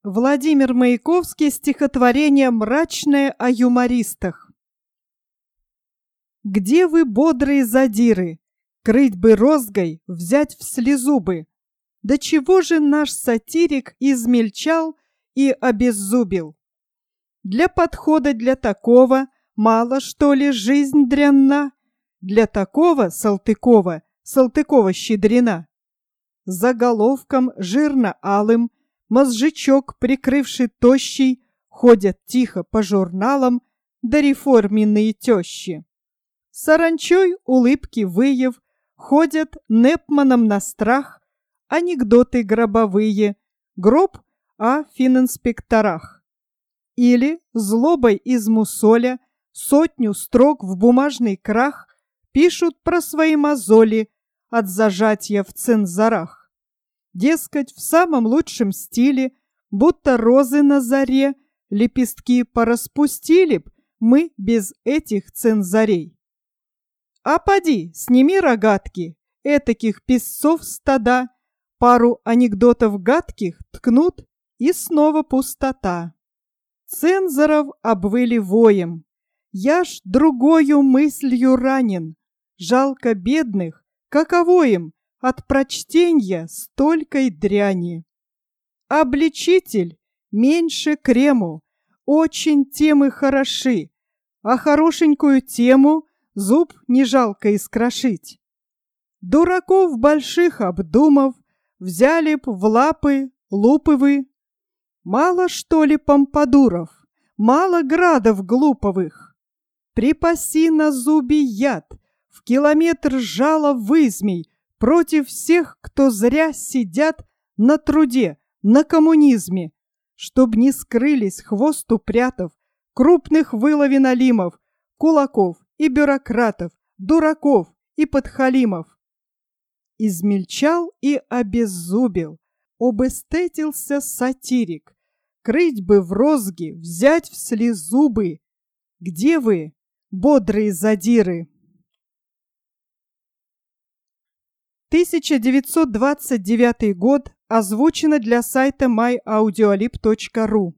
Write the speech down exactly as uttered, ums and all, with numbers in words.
Владимир Маяковский, стихотворение мрачное о юмористах. Где вы, бодрые задиры? Крыть бы розгой, взять в слезу бы. До чего же наш сатирик измельчал и обеззубил? Для подхода для такого мало, что ли, жизнь дрянна? Для такого Салтыкова, Салтыкова щедрена. Заголовком жирно-алым мозжечок, прикрывший тощий, ходят тихо по журналам дореформенные тещи. Саранчой улыбки выяв, ходят Непманом на страх анекдоты гробовые, гроб о фининспекторах. Или злобой из мусоля сотню строк в бумажный крах пишут про свои мозоли от зажатия в цензорах. Дескать, в самом лучшем стиле, будто розы на заре, лепестки пораспустили б мы без этих цензорей. А поди, сними рогатки, этаких песцов стада, пару анекдотов гадких ткнут, и снова пустота. Цензоров обвыли воем, я ж другою мыслью ранен, жалко бедных, каково им от прочтенья столькой дряни. Обличитель меньше крему, очень темы хороши, а хорошенькую тему зуб не жалко искрошить. Дураков больших обдумав, взяли б в лапы лупы вы. Мало, что ли, помпадуров, мало градов глуповых. Припаси на зубе яд, в километр жала вызмей против всех, кто зря сидят на труде, на коммунизме, чтоб не скрылись хвост упрятов, крупных выловиналимов, кулаков и бюрократов, дураков и подхалимов. Измельчал и обеззубил, обэстетился сатирик, крыть бы в розги, взять в слезу бы. Где вы, бодрые задиры? тысяча девятьсот двадцать девятый год. Озвучено для сайта май аудиолиб точка ру.